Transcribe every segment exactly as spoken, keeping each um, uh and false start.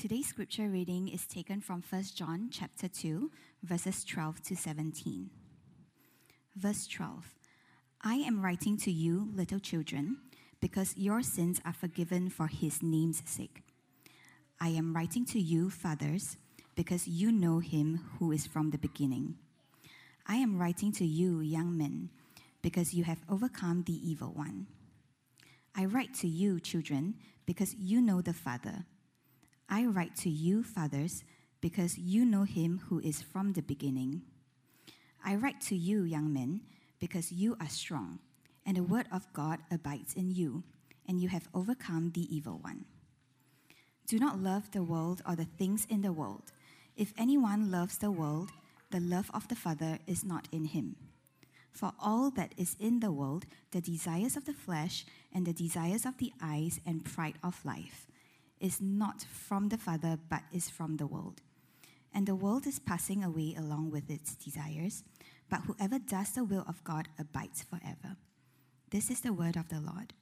Today's scripture reading is taken from First John chapter two, verses twelve to seventeen. Verse twelve, I am writing to you, little children, because your sins are forgiven for his name's sake. I am writing to you, fathers, because you know him who is from the beginning. I am writing to you, young men, because you have overcome the evil one. I write to you, children, because you know the Father. I write to you, fathers, because you know him who is from the beginning. I write to you, young men, because you are strong, and the word of God abides in you, and you have overcome the evil one. Do not love the world or the things in the world. If anyone loves the world, the love of the Father is not in him. For all that is in the world, the desires of the flesh and the desires of the eyes and pride of life, is not from the Father, but is from the world. And the world is passing away along with its desires, but whoever does the will of God abides forever. This is the word of the Lord.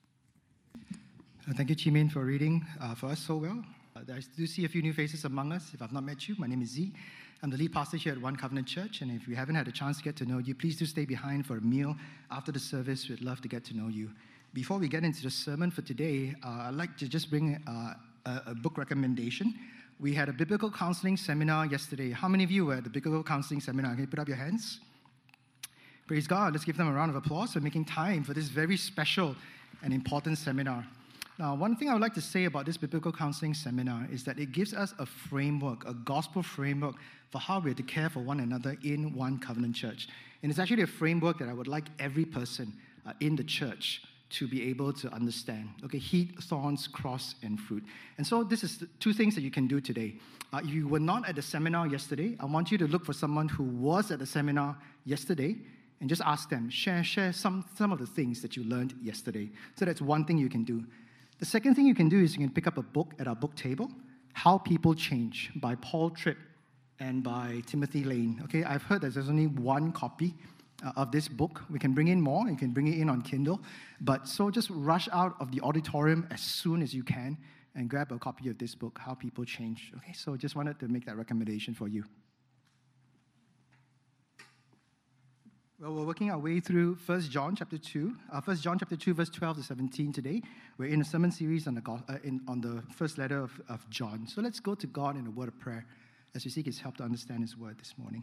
Uh, thank you, Chimin, for reading uh, for us so well. Uh, I do see a few new faces among us. If I've not met you, my name is Z. I'm the lead pastor here at One Covenant Church, and if we haven't had a chance to get to know you, please do stay behind for a meal after the service. We'd love to get to know you. Before we get into the sermon for today, uh, I'd like to just bring uh, a, a book recommendation. We had a biblical counseling seminar yesterday. How many of you were at the biblical counseling seminar? Can you put up your hands? Praise God. Let's give them a round of applause for making time for this very special and important seminar. Now, one thing I would like to say about this biblical counseling seminar is that it gives us a framework, a gospel framework for how we're to care for one another in One Covenant Church. And it's actually a framework that I would like every person uh, in the church to be able to understand. Okay, heat, thorns, cross, and fruit. And so this is the two things that you can do today. Uh, if you were not at the seminar yesterday, I want you to look for someone who was at the seminar yesterday and just ask them, share, share some, some of the things that you learned yesterday. So that's one thing you can do. The second thing you can do is you can pick up a book at our book table, How People Change by Paul Tripp and by Timothy Lane. Okay, I've heard that there's only one copy uh, of this book. We can bring in more. You can bring it in on Kindle. But so just rush out of the auditorium as soon as you can and grab a copy of this book, How People Change. Okay, so just wanted to make that recommendation for you. Well, we're working our way through First John chapter two. Uh, First John chapter two, verse twelve to seventeen today. We're in a sermon series on the uh, in, on the first letter of, of John. So let's go to God in a word of prayer as we seek his help to understand his word this morning.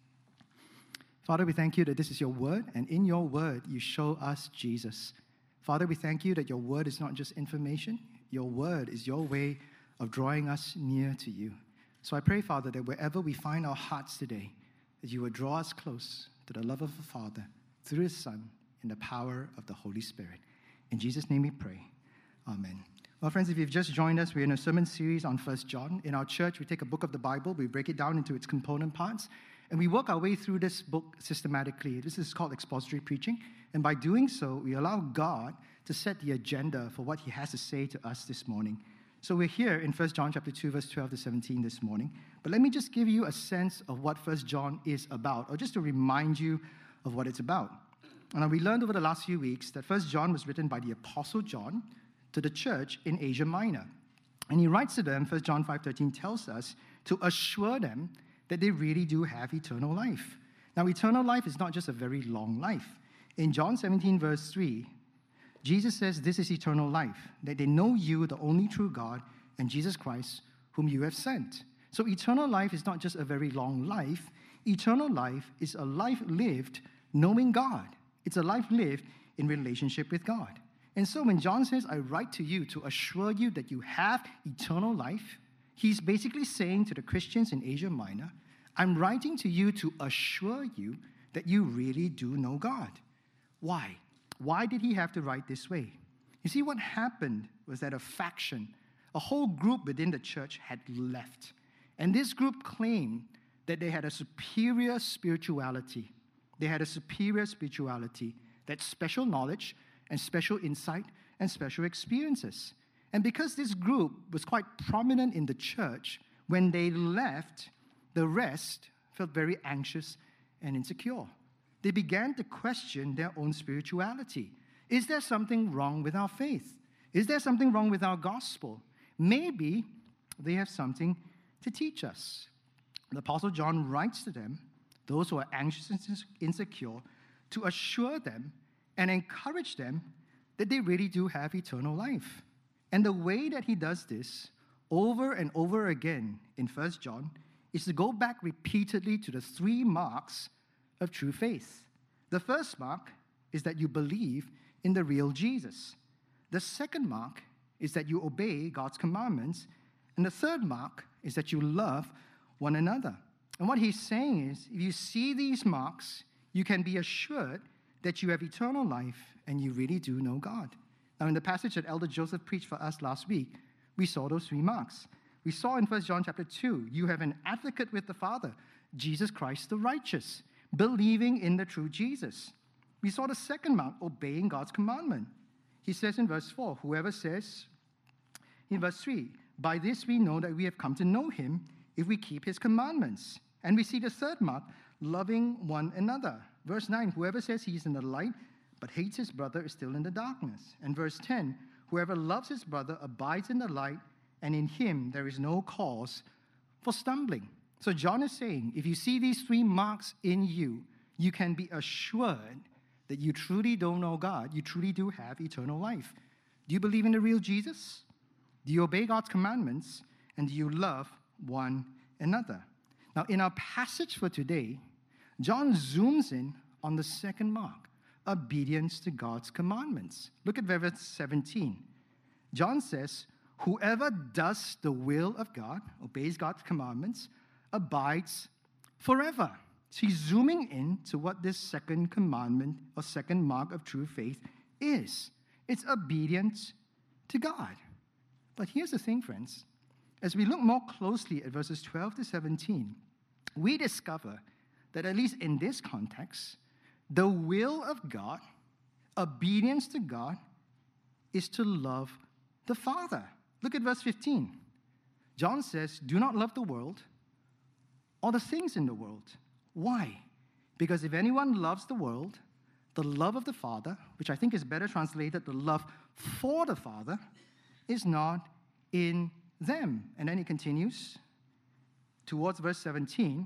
Father, we thank you that this is your word, and in your word you show us Jesus. Father, we thank you that your word is not just information. Your word is your way of drawing us near to you. So I pray, Father, that wherever we find our hearts today, that you would draw us close to the love of the Father through his Son in the power of the Holy Spirit. In Jesus' name we pray. Amen. Well, friends, if you've just joined us, we're in a sermon series on First John. In our church, we take a book of the Bible, we break it down into its component parts, and we work our way through this book systematically. This is called expository preaching, and by doing so, we allow God to set the agenda for what he has to say to us this morning. So we're here in First John chapter two, verse twelve to seventeen this morning. But let me just give you a sense of what First John is about, or just to remind you of what it's about. And we learned over the last few weeks that First John was written by the Apostle John to the church in Asia Minor. And he writes to them, First John five thirteen tells us, to assure them that they really do have eternal life. Now, eternal life is not just a very long life. In John seventeen, verse three, Jesus says, this is eternal life, that they know you, the only true God, and Jesus Christ, whom you have sent. So eternal life is not just a very long life. Eternal life is a life lived knowing God. It's a life lived in relationship with God. And so when John says, I write to you to assure you that you have eternal life, he's basically saying to the Christians in Asia Minor, I'm writing to you to assure you that you really do know God. Why? Why did he have to write this way? You see, what happened was that a faction, a whole group within the church had left. And this group claimed that they had a superior spirituality. They had a superior spirituality, that special knowledge and special insight and special experiences. And because this group was quite prominent in the church, when they left, the rest felt very anxious and insecure. They began to question their own spirituality. Is there something wrong with our faith? Is there something wrong with our gospel? Maybe they have something to teach us. The Apostle John writes to them, those who are anxious and insecure, to assure them and encourage them that they really do have eternal life. And the way that he does this over and over again in First John is to go back repeatedly to the three marks of true faith. The first mark is that you believe in the real Jesus. The second mark is that you obey God's commandments. And the third mark is that you love one another. And what he's saying is, if you see these marks, you can be assured that you have eternal life and you really do know God. Now, in the passage that Elder Joseph preached for us last week, we saw those three marks. We saw in First John chapter two, you have an advocate with the Father, Jesus Christ the righteous, believing in the true Jesus. We saw the second mark, obeying God's commandment. He says in verse four, whoever says, in verse three, by this we know that we have come to know him if we keep his commandments. And we see the third mark, loving one another. Verse nine, whoever says he is in the light but hates his brother is still in the darkness. And verse ten, whoever loves his brother abides in the light, and in him there is no cause for stumbling. So John is saying, if you see these three marks in you, you can be assured that you truly don't know God. You truly do have eternal life. Do you believe in the real Jesus? Do you obey God's commandments? And do you love one another? Now, in our passage for today, John zooms in on the second mark, obedience to God's commandments. Look at verse seventeen. John says, whoever does the will of God, obeys God's commandments, abides forever. So he's zooming in to what this second commandment or second mark of true faith is. It's obedience to God. But here's the thing, friends. As we look more closely at verses twelve to seventeen, we discover that at least in this context, the will of God, obedience to God, is to love the Father. Look at verse fifteen. John says, do not love the world or the things in the world. Why? Because if anyone loves the world, the love of the Father, which I think is better translated, the love for the Father, is not in them. And then he continues towards verse seventeen,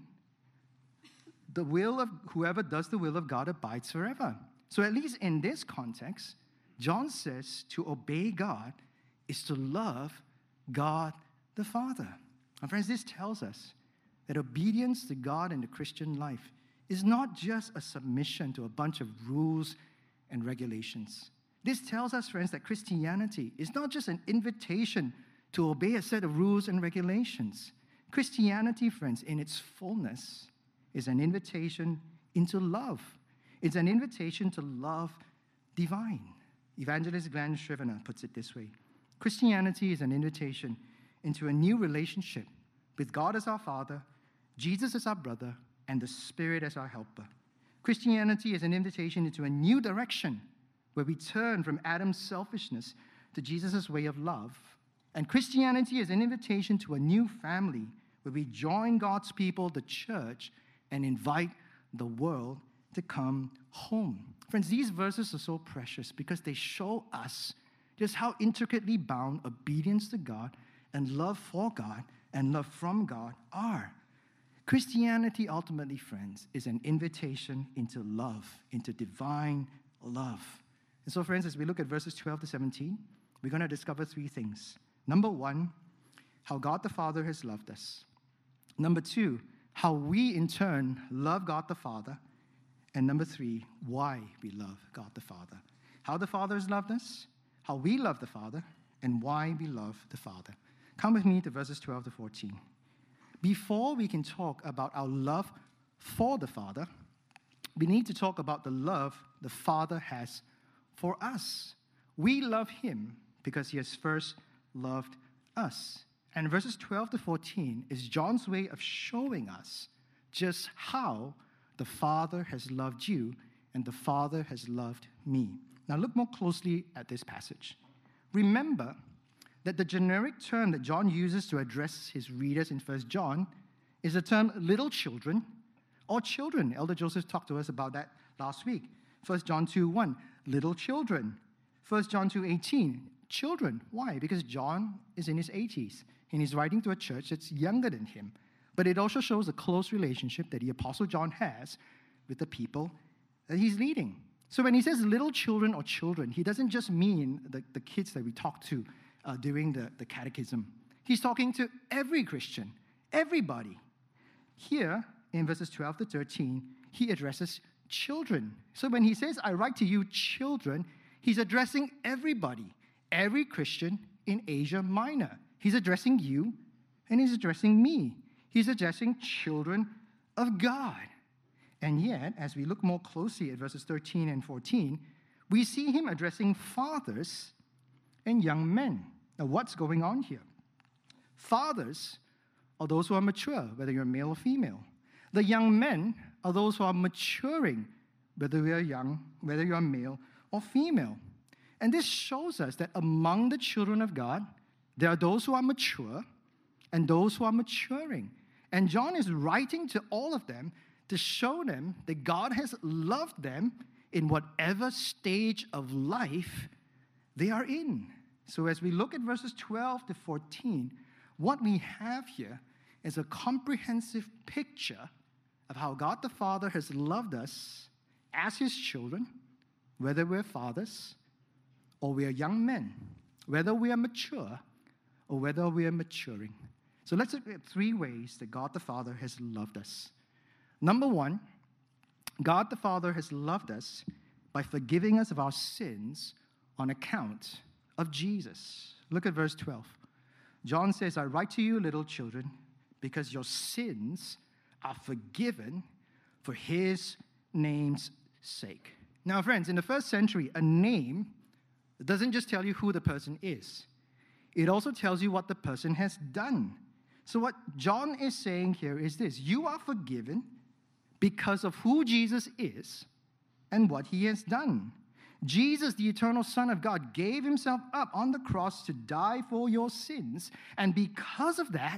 the will of whoever does the will of God abides forever. So at least in this context, John says to obey God is to love God the Father. And friends, this tells us that obedience to God in the Christian life is not just a submission to a bunch of rules and regulations. This tells us, friends, that Christianity is not just an invitation to obey a set of rules and regulations. Christianity, friends, in its fullness, is an invitation into love. It's an invitation to love divine. Evangelist Glenn Scrivener puts it this way. Christianity is an invitation into a new relationship with God as our Father, Jesus as our brother, and the Spirit as our helper. Christianity is an invitation into a new direction where we turn from Adam's selfishness to Jesus' way of love. And Christianity is an invitation to a new family where we join God's people, the church, and invite the world to come home. Friends, these verses are so precious because they show us just how intricately bound obedience to God and love for God and love from God are. Christianity, ultimately, friends, is an invitation into love, into divine love. And so, friends, as we look at verses twelve to seventeen, we're going to discover three things. Number one, how God the Father has loved us. Number two, how we, in turn, love God the Father. And number three, why we love God the Father. How the Father has loved us, how we love the Father, and why we love the Father. Come with me to verses twelve to fourteen. Before we can talk about our love for the Father, we need to talk about the love the Father has for us. We love him because he has first loved us. And verses twelve to fourteen is John's way of showing us just how the Father has loved you and the Father has loved me. Now look more closely at this passage. Remember that the generic term that John uses to address his readers in First John is the term little children or children. Elder Joseph talked to us about that last week. First John two one, little children. First John two eighteen, children. Why? Because John is in his eighties. and he's writing to a church that's younger than him. But it also shows a close relationship that the Apostle John has with the people that he's leading. So when he says little children or children, he doesn't just mean the, the kids that we talk to uh, during the, the catechism. He's talking to every Christian, everybody. Here, in verses twelve to thirteen, he addresses children. So when he says, I write to you children, he's addressing everybody, every Christian in Asia Minor. He's addressing you, and he's addressing me. He's addressing children of God. And yet, as we look more closely at verses thirteen and fourteen, we see him addressing fathers and young men. Now, what's going on here? Fathers are those who are mature, whether you're male or female. The young men are those who are maturing, whether we are young, whether you are male or female. And this shows us that among the children of God, there are those who are mature and those who are maturing. And John is writing to all of them to show them that God has loved them in whatever stage of life they are in. So as we look at verses twelve to fourteen, what we have here is a comprehensive picture of how God the Father has loved us as his children, whether we're fathers or we are young men, whether we are mature or whether we are maturing. So let's look at three ways that God the Father has loved us. Number one, God the Father has loved us by forgiving us of our sins on account of Jesus. Look at verse twelve. John says, I write to you, little children, because your sins are forgiven for his name's sake. Now, friends, in the first century, a name doesn't just tell you who the person is. It also tells you what the person has done. So what John is saying here is this: you are forgiven because of who Jesus is and what he has done. Jesus, the eternal Son of God, gave himself up on the cross to die for your sins, and because of that,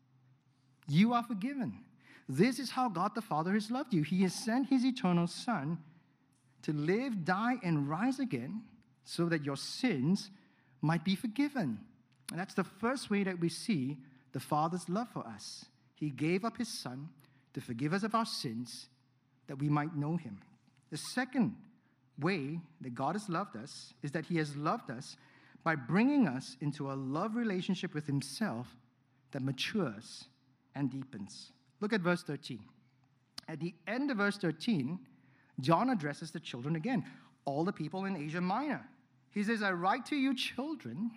you are forgiven. This is how God the Father has loved you. He has sent his eternal Son to live, die, and rise again so that your sins might be forgiven. And that's the first way that we see the Father's love for us. He gave up his Son to forgive us of our sins that we might know him. The second way that God has loved us is that he has loved us by bringing us into a love relationship with himself that matures and deepens. Look at verse thirteen. At the end of verse thirteen, John addresses the children again, all the people in Asia Minor. He says, I write to you, children,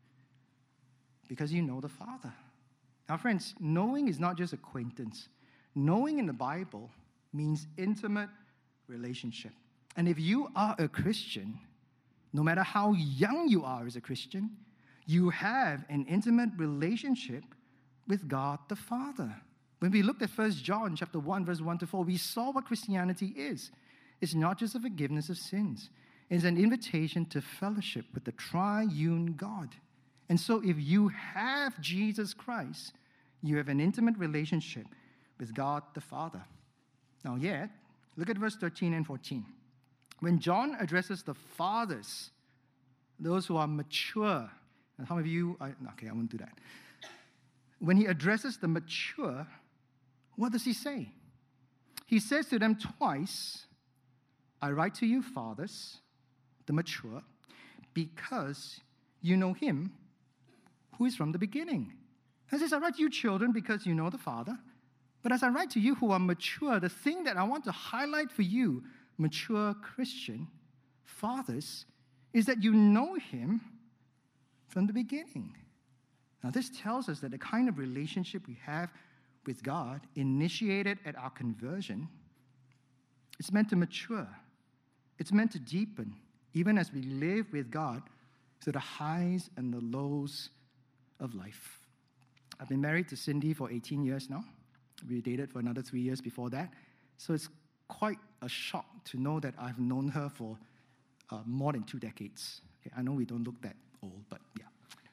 because you know the Father. Now, friends, knowing is not just acquaintance. Knowing in the Bible means intimate relationship. And if you are a Christian, no matter how young you are as a Christian, you have an intimate relationship with God the Father. When we looked at First John chapter one, verse one to four, we saw what Christianity is. It's not just a forgiveness of sins. It's an invitation to fellowship with the triune God. And so if you have Jesus Christ, you have an intimate relationship with God the Father. Now yet, look at verse thirteen and fourteen. When John addresses the fathers, those who are mature, and some of you, are, okay, I won't do that. When he addresses the mature, what does he say? He says to them twice, I write to you, fathers, the mature, because you know him who is from the beginning. He says, I write to you, children, because you know the Father. But as I write to you who are mature, the thing that I want to highlight for you, mature Christian fathers, is that you know him from the beginning. Now, this tells us that the kind of relationship we have with God, initiated at our conversion, it's meant to mature. It's meant to deepen, even as we live with God through the highs and the lows of life. I've been married to Cindy for eighteen years now. We dated for another three years before that. So it's quite a shock to know that I've known her for uh, more than two decades. Okay, I know we don't look that old, but yeah.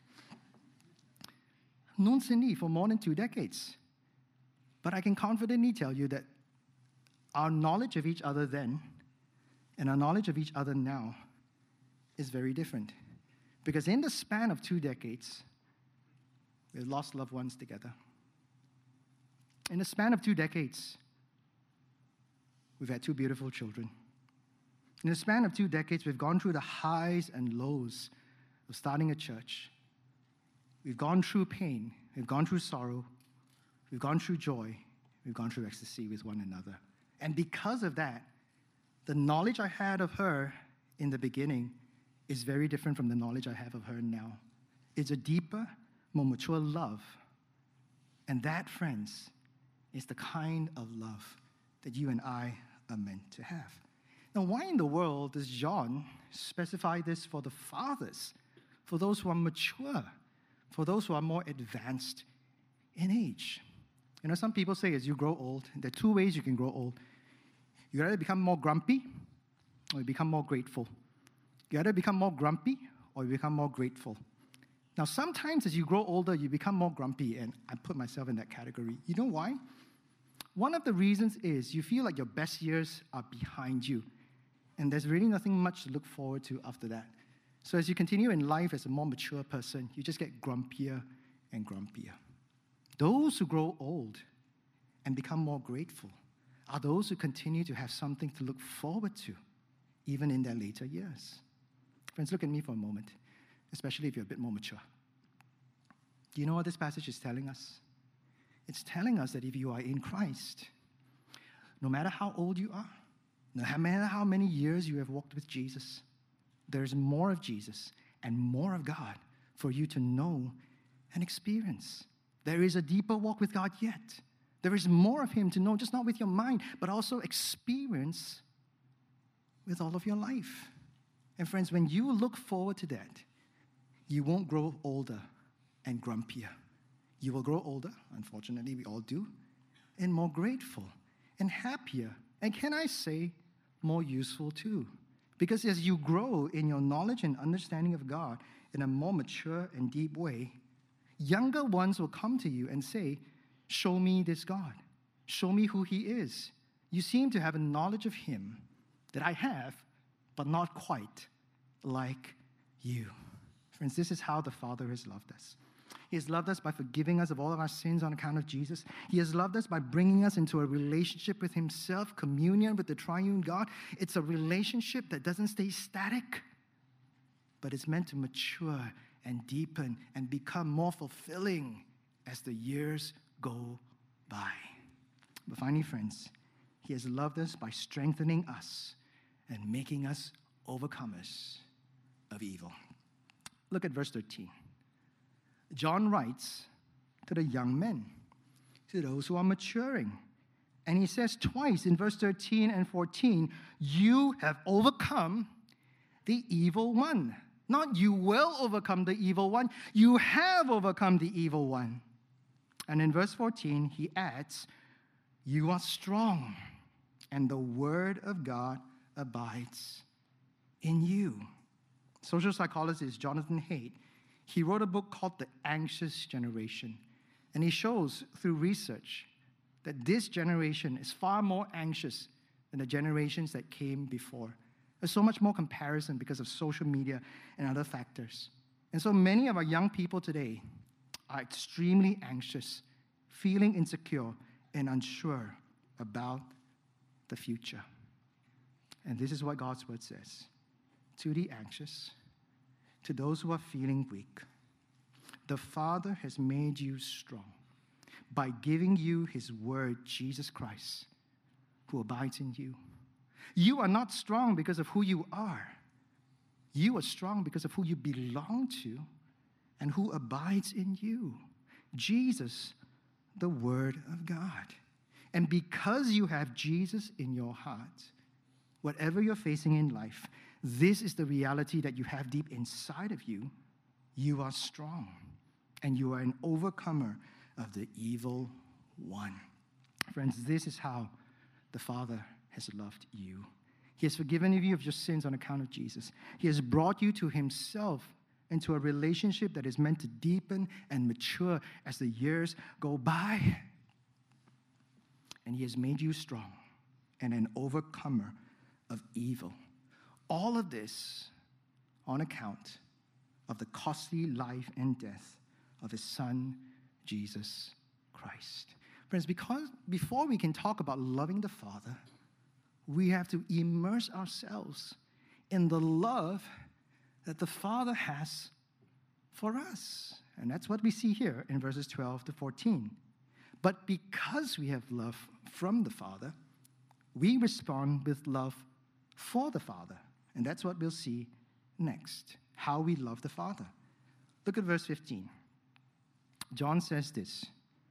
I've known Cindy for more than two decades. But I can confidently tell you that our knowledge of each other then and our knowledge of each other now is very different. Because in the span of two decades, We've lost loved ones together. In the span of two decades, we've had two beautiful children. In the span of two decades, we've gone through the highs and lows of starting a church. We've gone through pain. We've gone through sorrow. We've gone through joy. We've gone through ecstasy with one another. And because of that, the knowledge I had of her in the beginning is very different from the knowledge I have of her now. It's a deeper, more mature love. And that, friends, is the kind of love that you and I are meant to have. Now, why in the world does John specify this for the fathers, for those who are mature, for those who are more advanced in age? You know, some people say as you grow old, there are two ways you can grow old. You either become more grumpy or you become more grateful. You either become more grumpy or you become more grateful. Now, sometimes as you grow older, you become more grumpy, and I put myself in that category. You know why? One of the reasons is you feel like your best years are behind you, and there's really nothing much to look forward to after that. So as you continue in life as a more mature person, you just get grumpier and grumpier. Those who grow old and become more grateful are those who continue to have something to look forward to, even in their later years. Friends, look at me for a moment, especially if you're a bit more mature. Do you know what this passage is telling us? It's telling us that if you are in Christ, no matter how old you are, no matter how many years you have walked with Jesus, there's more of Jesus and more of God for you to know and experience. There is a deeper walk with God yet. There is more of Him to know, just not with your mind, but also experience with all of your life. And friends, when you look forward to that, you won't grow older and grumpier. You will grow older, unfortunately we all do, and more grateful and happier. And can I say, more useful too? Because as you grow in your knowledge and understanding of God in a more mature and deep way, younger ones will come to you and say, show me this God. Show me who He is. You seem to have a knowledge of Him that I have, but not quite like you. Friends, this is how the Father has loved us. He has loved us by forgiving us of all of our sins on account of Jesus. He has loved us by bringing us into a relationship with Himself, communion with the triune God. It's a relationship that doesn't stay static, but it's meant to mature and deepen and become more fulfilling as the years go by. But finally, friends, He has loved us by strengthening us and making us overcomers of evil. Look at verse thirteen. John writes to the young men, to those who are maturing. And he says twice in verse thirteen and fourteen, you have overcome the evil one. Not you will overcome the evil one, you have overcome the evil one. And in verse fourteen, he adds, you are strong, and the word of God abides in you. Social psychologist Jonathan Haidt, he wrote a book called The Anxious Generation. And he shows through research that this generation is far more anxious than the generations that came before. There's so much more comparison because of social media and other factors. And so many of our young people today are extremely anxious, feeling insecure and unsure about the future. And this is what God's word says. To the anxious, to those who are feeling weak, the Father has made you strong by giving you His word, Jesus Christ, who abides in you. You are not strong because of who you are. You are strong because of who you belong to and who abides in you. Jesus, the Word of God. And because you have Jesus in your heart, whatever you're facing in life, this is the reality that you have deep inside of you. You are strong, and you are an overcomer of the evil one. Friends, this is how the Father has loved you. He has forgiven you of your sins on account of Jesus. He has brought you to Himself into a relationship that is meant to deepen and mature as the years go by. And He has made you strong and an overcomer of evil. All of this on account of the costly life and death of his Son, Jesus Christ. Friends, because before we can talk about loving the Father, we have to immerse ourselves in the love that the Father has for us. And that's what we see here in verses twelve to fourteen. But because we have love from the Father, we respond with love for the Father. And that's what we'll see next, how we love the Father. Look at verse fifteen. John says this,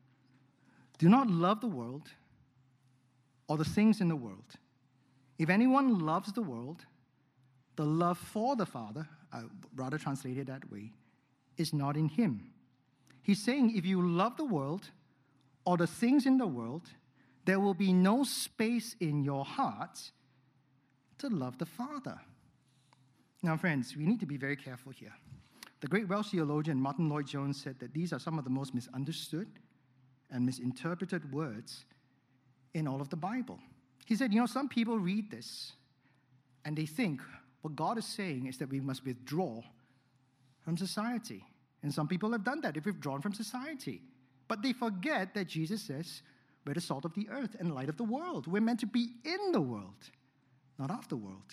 "Do not love the world or the things in the world. If anyone loves the world, the love for the Father," I rather translated that way, "is not in him." He's saying if you love the world or the things in the world, there will be no space in your heart to love the Father. Now, friends, we need to be very careful here. The great Welsh theologian Martin Lloyd-Jones said that these are some of the most misunderstood and misinterpreted words in all of the Bible. He said, you know, some people read this and they think what God is saying is that we must withdraw from society. And some people have done that. They've withdrawn from society. But they forget that Jesus says, we're the salt of the earth and light of the world. We're meant to be in the world, not of the world.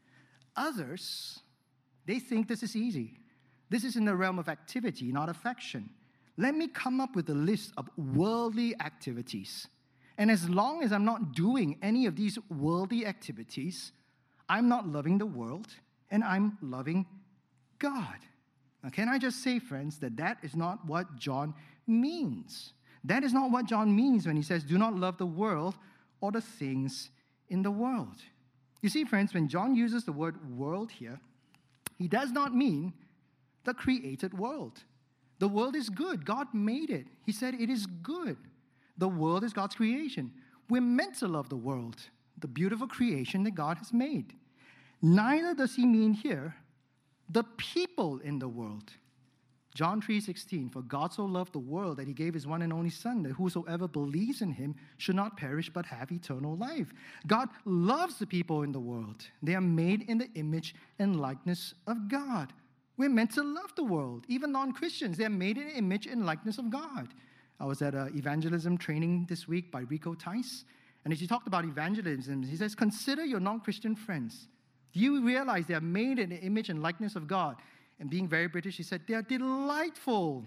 Others, they think this is easy. This is in the realm of activity, not affection. Let me come up with a list of worldly activities. And as long as I'm not doing any of these worldly activities, I'm not loving the world and I'm loving God. Now, can I just say, friends, that that is not what John means. That is not what John means when he says, do not love the world or the things in the world. You see, friends, when John uses the word world here, he does not mean the created world. The world is good. God made it. He said it is good. The world is God's creation. We're meant to love the world, the beautiful creation that God has made. Neither does he mean here the people in the world. John three sixteen, for God so loved the world that he gave his one and only Son, that whosoever believes in him should not perish but have eternal life. God loves the people in the world. They are made in the image and likeness of God. We're meant to love the world. Even non-Christians, they're made in the image and likeness of God. I was at an evangelism training this week by Rico Tice, and as he talked about evangelism, he says, consider your non-Christian friends. Do you realize they are made in the image and likeness of God? And being very British, he said, they are delightful.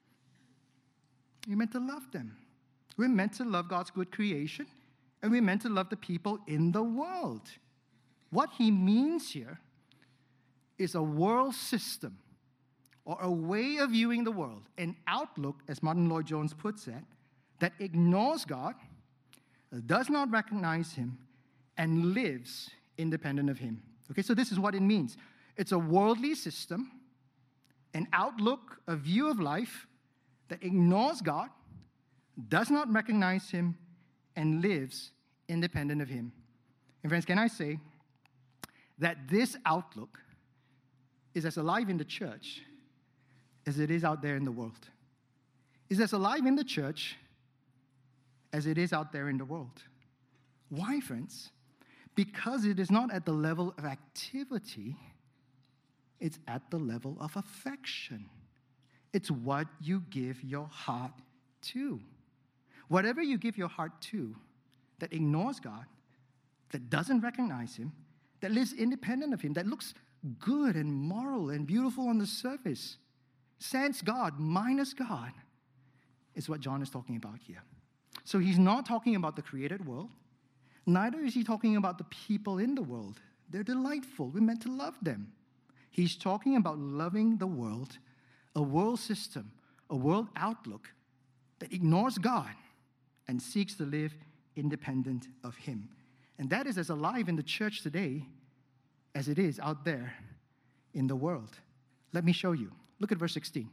We're meant to love them. We're meant to love God's good creation, and we're meant to love the people in the world. What he means here is a world system, or a way of viewing the world, an outlook, as Martin Lloyd-Jones puts it, that ignores God, does not recognize him, and lives independent of him. Okay, so this is what it means. It's a worldly system, an outlook, a view of life that ignores God, does not recognize him, and lives independent of him. And friends, can I say that this outlook is as alive in the church as it is out there in the world? Is as alive in the church as it is out there in the world. Why, friends? Because it is not at the level of activity, it's at the level of affection. It's what you give your heart to. Whatever you give your heart to that ignores God, that doesn't recognize him, that lives independent of him, that looks good and moral and beautiful on the surface, sans God, minus God, is what John is talking about here. So he's not talking about the created world. Neither is he talking about the people in the world. They're delightful. We're meant to love them. He's talking about loving the world, a world system, a world outlook that ignores God and seeks to live independent of him. And that is as alive in the church today as it is out there in the world. Let me show you. Look at verse sixteen.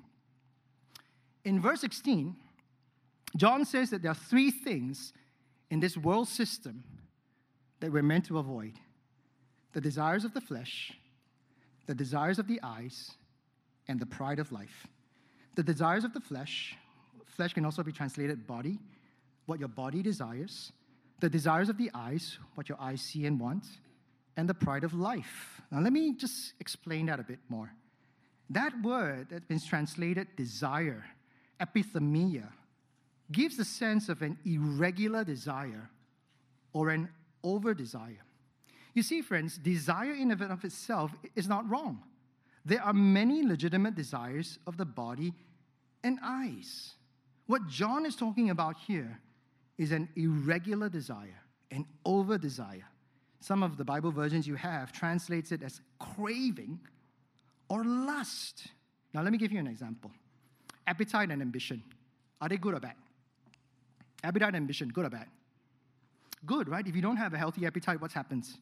In verse sixteen, John says that there are three things in this world system that we're meant to avoid: the desires of the flesh, the desires of the eyes, and the pride of life. The desires of the flesh, flesh can also be translated body, what your body desires. The desires of the eyes, what your eyes see and want, and the pride of life. Now let me just explain that a bit more. That word that means translated desire epithemia, gives a sense of an irregular desire or an over-desire. You see, friends, desire in and of itself is not wrong. There are many legitimate desires of the body and eyes. What John is talking about here is an irregular desire, an over-desire. Some of the Bible versions you have translates it as craving or lust. Now, let me give you an example. Appetite and ambition. Are they good or bad? Appetite and ambition, good or bad? Good, right? If you don't have a healthy appetite, what happens?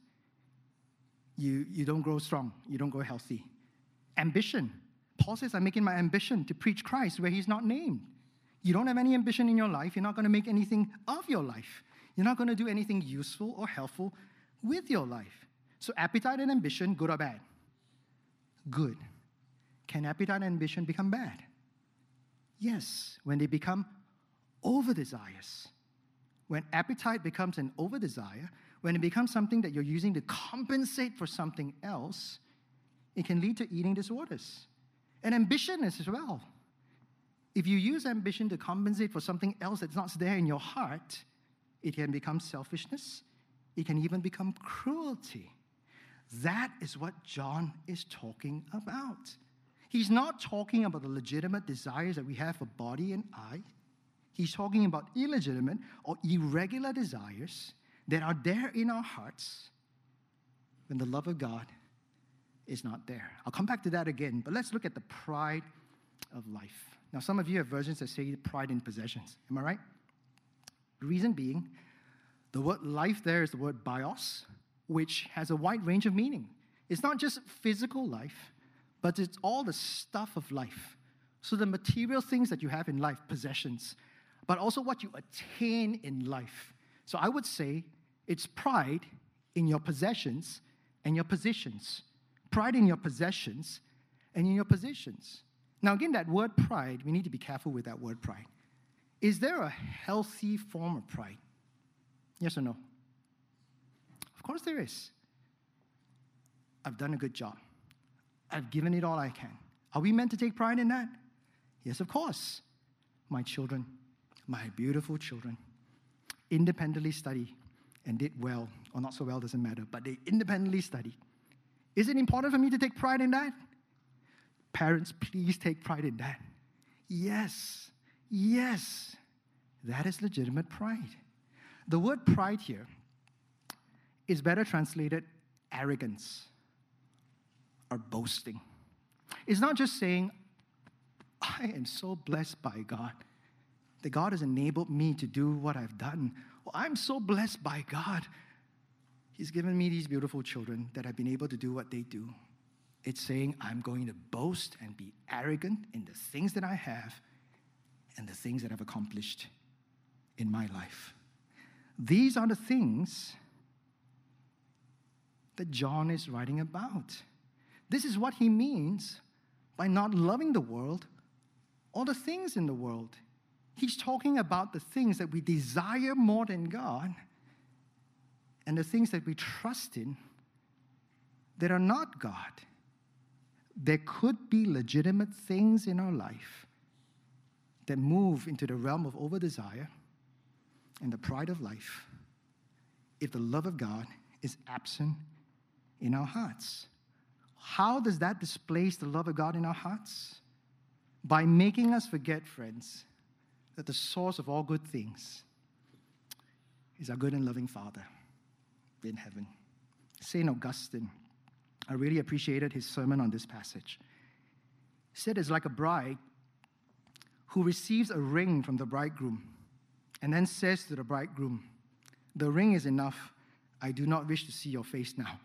You, you don't grow strong. You don't grow healthy. Ambition. Paul says, I'm making my ambition to preach Christ where he's not named. You don't have any ambition in your life. You're not going to make anything of your life. You're not going to do anything useful or helpful with your life. So appetite and ambition, good or bad? Good. Can appetite and ambition become bad? Yes, when they become over-desires. When appetite becomes an over-desire, when it becomes something that you're using to compensate for something else, it can lead to eating disorders. And ambition is as well. If you use ambition to compensate for something else that's not there in your heart, it can become selfishness. It can even become cruelty. That is what John is talking about. He's not talking about the legitimate desires that we have for body and eye. He's talking about illegitimate or irregular desires that are there in our hearts when the love of God is not there. I'll come back to that again, but let's look at the pride of life. Now, some of you have versions that say pride in possessions. Am I right? The reason being, the word life there is the word bios, which has a wide range of meaning. It's not just physical life, but it's all the stuff of life. So the material things that you have in life, possessions, but also what you attain in life. So I would say it's pride in your possessions and your positions. Pride in your possessions and in your positions. Now again, that word pride, we need to be careful with that word pride. Is there a healthy form of pride? Yes or no? Of course there is. I've done a good job. I've given it all I can. Are we meant to take pride in that? Yes, of course. My children, my beautiful children, independently study and did well, or not so well, doesn't matter, but they independently study. Is it important for me to take pride in that? Parents, please take pride in that. Yes, yes, that is legitimate pride. The word pride here is better translated arrogance or boasting. It's not just saying, I am so blessed by God that God has enabled me to do what I've done. Well, I'm so blessed by God. He's given me these beautiful children that have been able to do what they do. It's saying I'm going to boast and be arrogant in the things that I have and the things that I've accomplished in my life. These are the things that John is writing about. This is what he means by not loving the world or the things in the world. He's talking about the things that we desire more than God and the things that we trust in that are not God. There could be legitimate things in our life that move into the realm of over-desire and the pride of life if the love of God is absent in our hearts. How does that displace the love of God in our hearts? By making us forget, friends, that the source of all good things is our good and loving Father in heaven. Saint Augustine, I really appreciated his sermon on this passage. He said it's like a bride who receives a ring from the bridegroom and then says to the bridegroom, "The ring is enough. I do not wish to see your face now."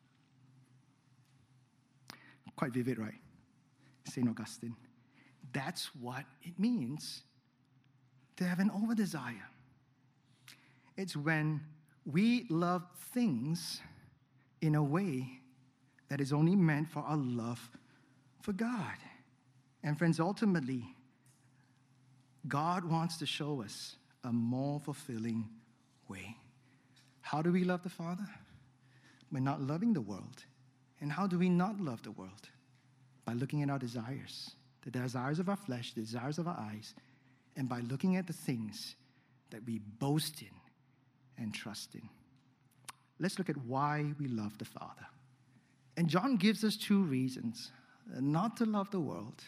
Quite vivid, right? Saint Augustine. That's what it means to have an over-desire. It's when we love things in a way that is only meant for our love for God. And friends, ultimately, God wants to show us a more fulfilling way. How do we love the Father? By not loving the world. And how do we not love the world? By looking at our desires the desires of our flesh, the desires of our eyes, and by looking at the things that we boast in and trust in. Let's look at why we love the Father. And John gives us two reasons, not to love the world,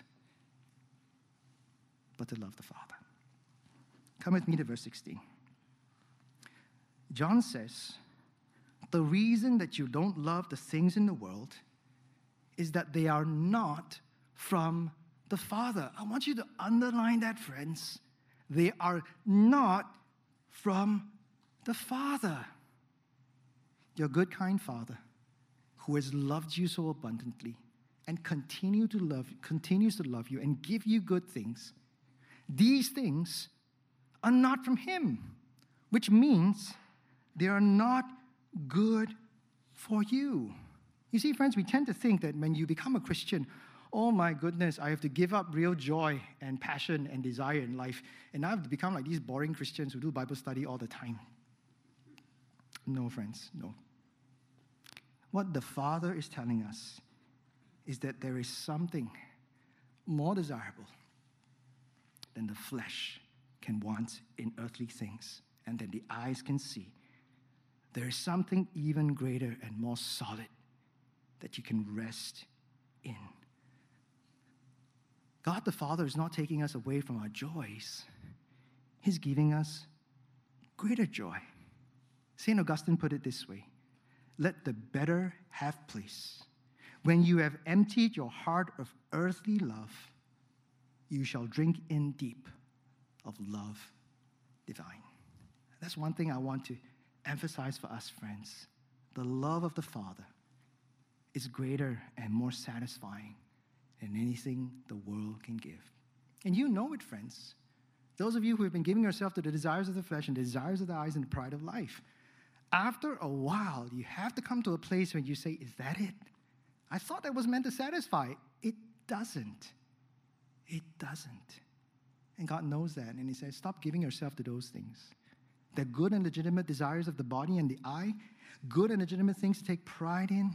but to love the Father. Come with me to verse sixteen. John says, the reason that you don't love the things in the world is that they are not from the Father. I want you to underline that, friends. They are not from the Father. Your good, kind Father, who has loved you so abundantly and continue to love, continues to love you and give you good things, these things are not from Him, which means they are not good for you. You see, friends, we tend to think that when you become a Christian, oh my goodness, I have to give up real joy and passion and desire in life, and I have to become like these boring Christians who do Bible study all the time. No, friends, no. What the Father is telling us is that there is something more desirable than the flesh can want in earthly things and that the eyes can see. There is something even greater and more solid that you can rest in. God the Father is not taking us away from our joys. He's giving us greater joy. Saint Augustine put it this way: let the better have place. When you have emptied your heart of earthly love, you shall drink in deep of love divine. That's one thing I want to emphasize for us, friends. The love of the Father is greater and more satisfying than anything the world can give. And you know it, friends. Those of you who have been giving yourself to the desires of the flesh and the desires of the eyes and the pride of life, after a while, you have to come to a place where you say, is that it? I thought that was meant to satisfy. It doesn't. It doesn't. And God knows that. And He says, stop giving yourself to those things. The good and legitimate desires of the body and the eye, good and legitimate things to take pride in.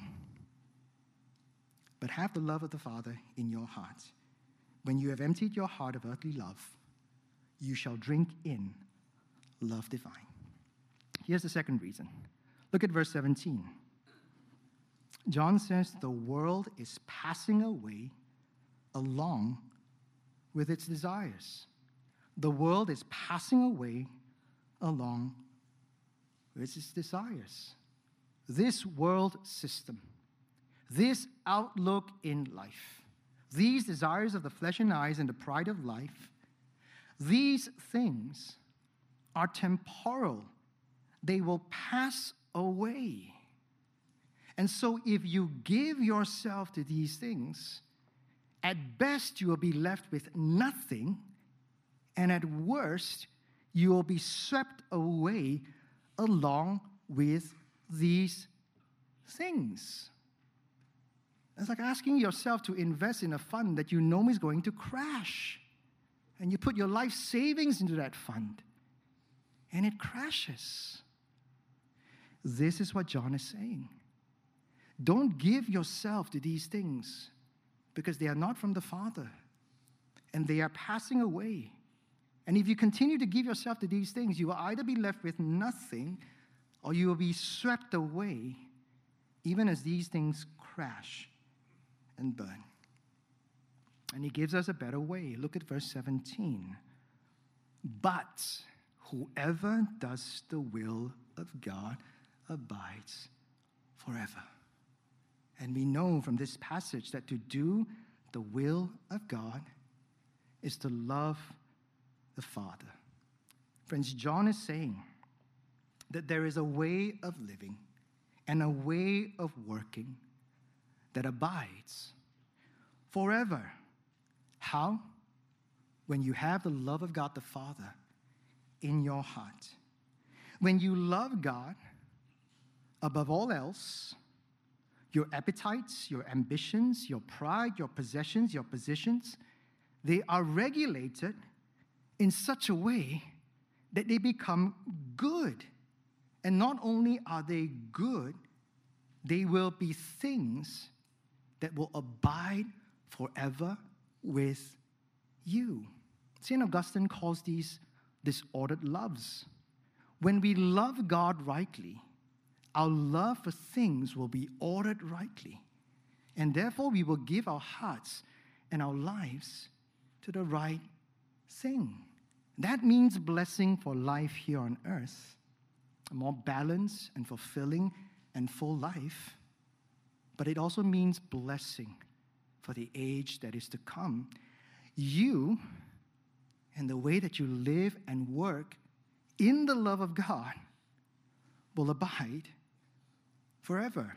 But have the love of the Father in your heart. When you have emptied your heart of earthly love, you shall drink in love divine. Here's the second reason. Look at verse seventeen. John says the world is passing away along with its desires. The world is passing away along with its desires. This world system, this outlook in life, these desires of the flesh and eyes and the pride of life, these things are temporal. They will pass away. And so if you give yourself to these things, at best you will be left with nothing, and at worst you will be swept away along with these things. It's like asking yourself to invest in a fund that you know is going to crash. And you put your life savings into that fund, and it crashes. This is what John is saying. Don't give yourself to these things because they are not from the Father, and they are passing away. And if you continue to give yourself to these things, you will either be left with nothing or you will be swept away even as these things crash and burn. And He gives us a better way. Look at verse seventeen. But whoever does the will of God abides forever. And we know from this passage that to do the will of God is to love the Father. Friends, John is saying that there is a way of living and a way of working that abides forever. How? When you have the love of God the Father in your heart. When you love God above all else, your appetites, your ambitions, your pride, your possessions, your positions, they are regulated in such a way that they become good. And not only are they good, they will be things that will abide forever with you. Saint Augustine calls these disordered loves. When we love God rightly, our love for things will be ordered rightly. And therefore, we will give our hearts and our lives to the right thing. That means blessing for life here on earth, a more balanced and fulfilling and full life. But it also means blessing for the age that is to come. You and the way that you live and work in the love of God will abide forever.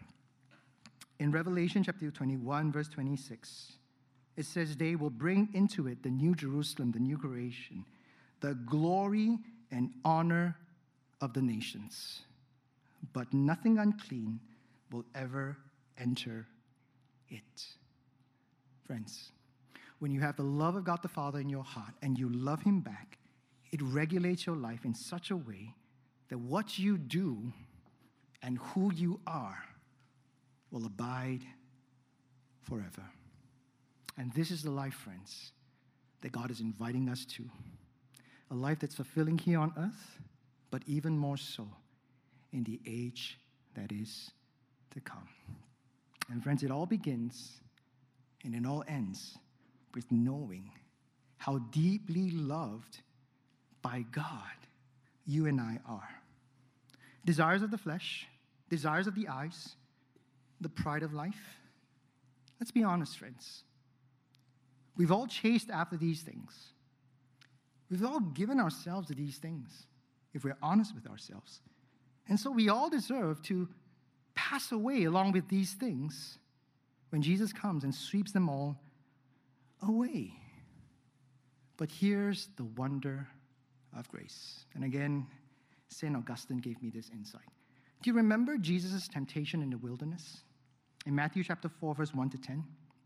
In Revelation chapter twenty-one, verse twenty-six, it says, they will bring into it the new Jerusalem, the new creation, the glory and honor of the nations. But nothing unclean will ever enter it. Friends, when you have the love of God the Father in your heart and you love him back, it regulates your life in such a way that what you do and who you are will abide forever. And this is the life, friends, that God is inviting us to. A life that's fulfilling here on earth, but even more so in the age that is to come. And friends, it all begins and it all ends with knowing how deeply loved by God you and I are. Desires of the flesh, desires of the eyes, the pride of life. Let's be honest, friends. We've all chased after these things. We've all given ourselves to these things, if we're honest with ourselves. And so we all deserve to pass away along with these things when Jesus comes and sweeps them all away. But here's the wonder of grace. And again, Saint Augustine gave me this insight. Do you remember Jesus' temptation in the wilderness? In Matthew chapter four, verse one to ten.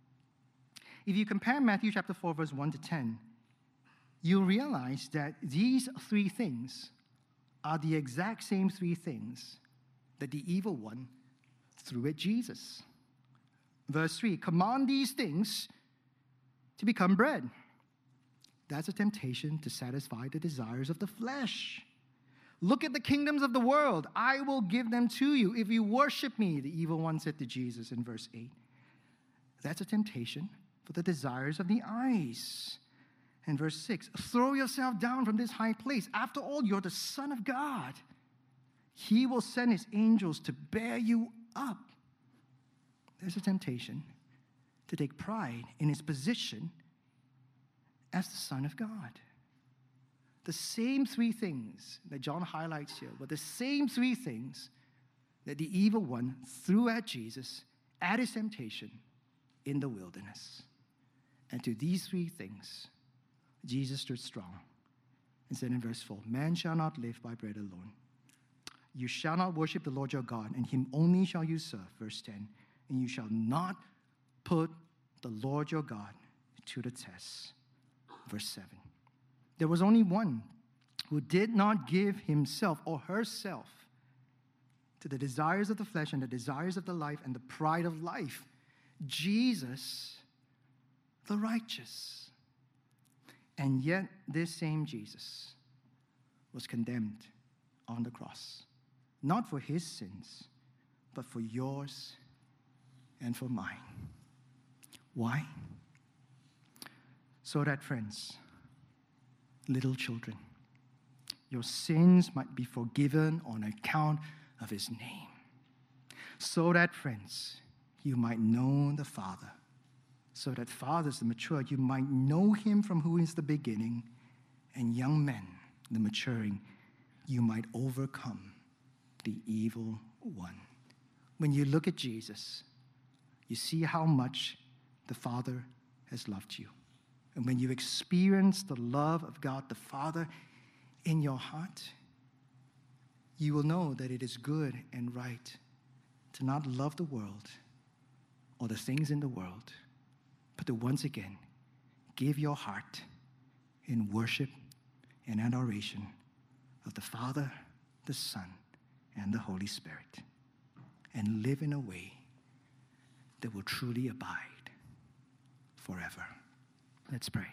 If you compare Matthew chapter four, verse one to ten, you'll realize that these three things are the exact same three things that the evil one threw at Jesus. Verse three, command these things to become bread. That's a temptation to satisfy the desires of the flesh. Look at the kingdoms of the world. I will give them to you if you worship me, the evil one said to Jesus in verse eight. That's a temptation for the desires of the eyes. And verse six, throw yourself down from this high place. After all, you're the Son of God. He will send his angels to bear you up. There's a temptation to take pride in his position as the Son of God. The same three things that John highlights here were the same three things that the evil one threw at Jesus at his temptation in the wilderness. And to these three things, Jesus stood strong and said in verse four, man shall not live by bread alone. You shall not worship the Lord your God, and him only shall you serve. Verse ten, and you shall not put the Lord your God to the test. Verse seven. There was only one who did not give himself or herself to the desires of the flesh and the desires of the life and the pride of life. Jesus, the righteous. And yet this same Jesus was condemned on the cross, not for his sins, but for yours and for mine. Why? So that, friends, little children, your sins might be forgiven on account of his name. So that, friends, you might know the Father. So that fathers, the mature, you might know him from who is the beginning. And young men, the maturing, you might overcome the evil one. When you look at Jesus, you see how much the Father has loved you. And when you experience the love of God the Father in your heart, you will know that it is good and right to not love the world or the things in the world, but to once again give your heart in worship and adoration of the Father, the Son, and the Holy Spirit, and live in a way that will truly abide forever. Let's pray.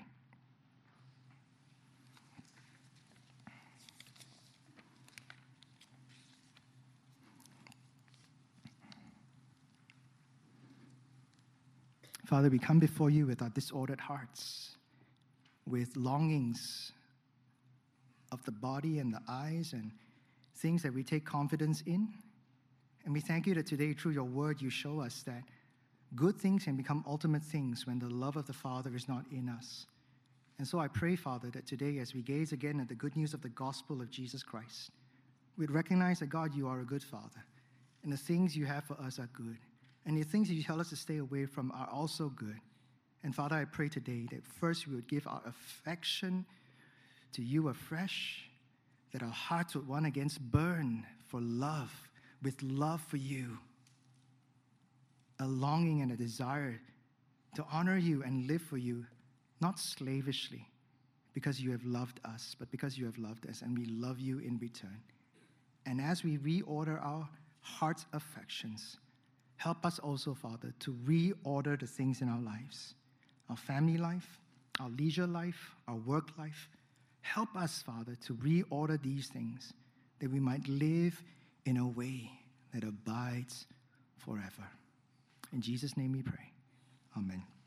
Father, we come before you with our disordered hearts, with longings of the body and the eyes and things that we take confidence in. And we thank you that today, through your word, you show us that good things can become ultimate things when the love of the Father is not in us. And so I pray, Father, that today, as we gaze again at the good news of the gospel of Jesus Christ, we'd recognize that, God, you are a good Father, and the things you have for us are good. And the things that you tell us to stay away from are also good. And Father, I pray today that first we would give our affection to you afresh, that our hearts would once again burn for love, with love for you, a longing and a desire to honor you and live for you, not slavishly, because you have loved us, but because you have loved us, and we love you in return. And as we reorder our heart's affections, help us also, Father, to reorder the things in our lives, our family life, our leisure life, our work life. Help us, Father, to reorder these things, that we might live in a way that abides forever. In Jesus' name we pray. Amen.